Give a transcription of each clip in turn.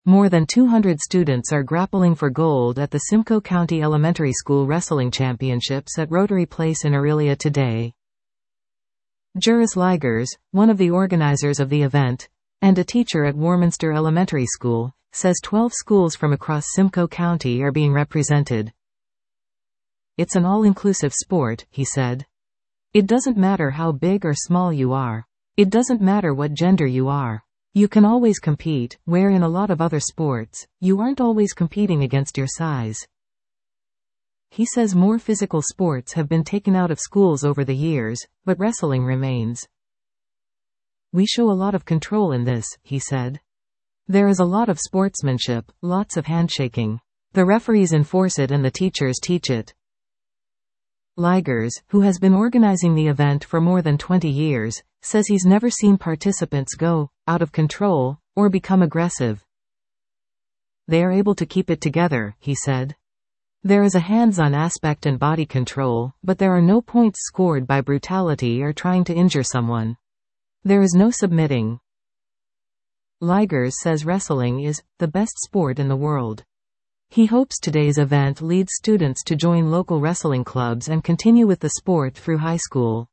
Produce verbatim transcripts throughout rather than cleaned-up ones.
More than two hundred students are grappling for gold at the Simcoe County Elementary School Wrestling Championships at Rotary Place in Orillia today. Juris Ligers, one of the organizers of the event, and a teacher at Warminster Elementary School, says twelve schools from across Simcoe County are being represented. It's an all-inclusive sport, he said. It doesn't matter how big or small you are. It doesn't matter what gender you are. You can always compete, where in a lot of other sports, you aren't always competing against your size. He says more physical sports have been taken out of schools over the years, but wrestling remains. We show a lot of control in this, he said. There is a lot of sportsmanship, lots of handshaking. The referees enforce it and the teachers teach it. Ligers, who has been organizing the event for more than twenty years, says he's never seen participants go out of control or become aggressive. They are able to keep it together, he said. There is a hands-on aspect and body control, but there are no points scored by brutality or trying to injure someone. There is no submitting. Ligers says wrestling is the best sport in the world. He hopes today's event leads students to join local wrestling clubs and continue with the sport through high school.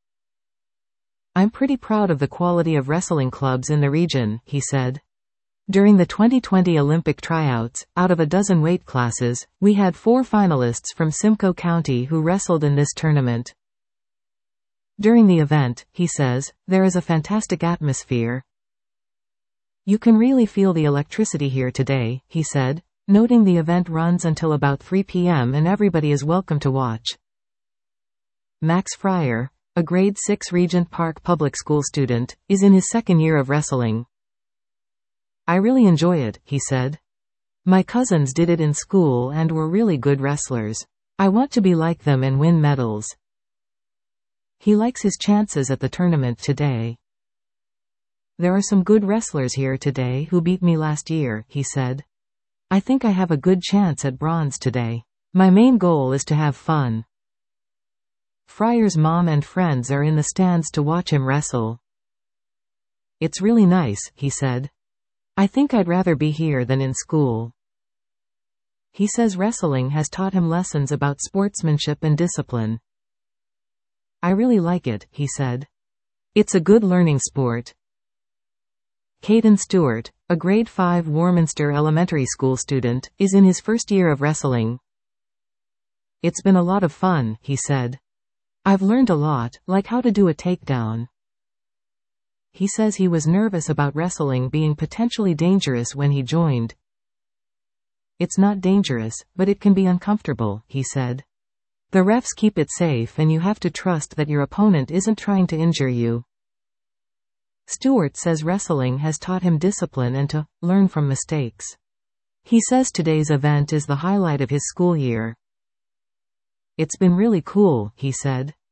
I'm pretty proud of the quality of wrestling clubs in the region, he said. During the twenty twenty Olympic tryouts, out of a dozen weight classes, we had four finalists from Simcoe County who wrestled in this tournament. During the event, he says, there is a fantastic atmosphere. You can really feel the electricity here today, he said, noting the event runs until about three p m and everybody is welcome to watch. Max Fryer, a grade six Regent Park Public School student, is in his second year of wrestling. I really enjoy it, he said. My cousins did it in school and were really good wrestlers. I want to be like them and win medals. He likes his chances at the tournament today. There are some good wrestlers here today who beat me last year, he said. I think I have a good chance at bronze today. My main goal is to have fun. Fryer's mom and friends are in the stands to watch him wrestle. It's really nice, he said. I think I'd rather be here than in school. He says wrestling has taught him lessons about sportsmanship and discipline. I really like it, he said. It's a good learning sport. Caden Stewart, a grade five Warminster Elementary School student, is in his first year of wrestling. It's been a lot of fun, he said. I've learned a lot, like how to do a takedown. He says he was nervous about wrestling being potentially dangerous when he joined. It's not dangerous, but it can be uncomfortable, he said. The refs keep it safe and you have to trust that your opponent isn't trying to injure you. Stewart says wrestling has taught him discipline and to learn from mistakes. He says today's event is the highlight of his school year. It's been really cool, he said.